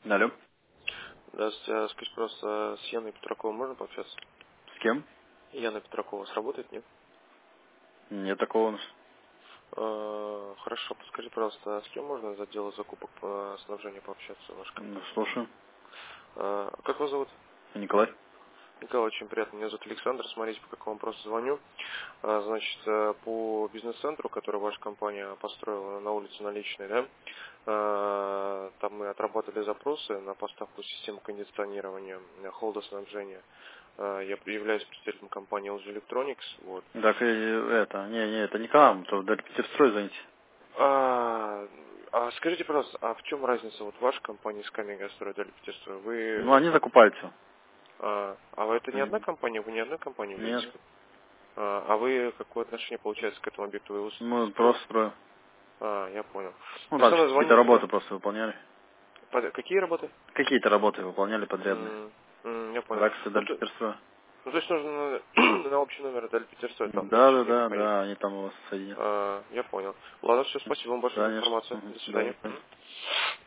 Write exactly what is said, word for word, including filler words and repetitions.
Алло. Здравствуйте, а скажите, просто с Яной Петраковой можно пообщаться? С кем? Яна Петракова у вас работает, нет? Нет такого у нас. Э, Хорошо, подскажи, пожалуйста, а с кем можно из отдела закупок по снабжению пообщаться в вашей Ну, компании? слушаю. Э, Как вас зовут? Николай. Николай, очень приятно. Меня зовут Александр. Смотрите, по какому вопросу звоню. А, Значит, э, по бизнес-центру, который ваша компания построила на улице Наличной, да, э, там мы отрабатывали запросы на поставку системы кондиционирования, э, холодоснабжения. Э, Я являюсь представителем компании эл джи Electronics. Вот. Так, и это, не, не, это не к нам, то до Петерстрой звоните. А, а скажите, пожалуйста, а в чем разница вот вашей компании с Камега-строй для Петерстрой? Ну, Вы, они закупают все. а, а вы это не одна компания, вы не одной компании Нет. являетесь? А, а вы какое отношение получается к этому объекту? Вы его Мы строите? просто строим. А, я понял. Ну, То есть там она какие-то звонит, работы просто выполняли. под- какие работы? Какие-то работы выполняли подрядные. М, м, я понял. Так что Ну, до то, Петерстроя. ну, то есть нужно на, на общий номер Даль Петерстрой, там Да, лучше да, с ним да, походить. да, они там вас соединят. А, я понял. Ладно, все, спасибо вам большое за Конечно. информацию. Мгм. До Да, свидания. до свидания.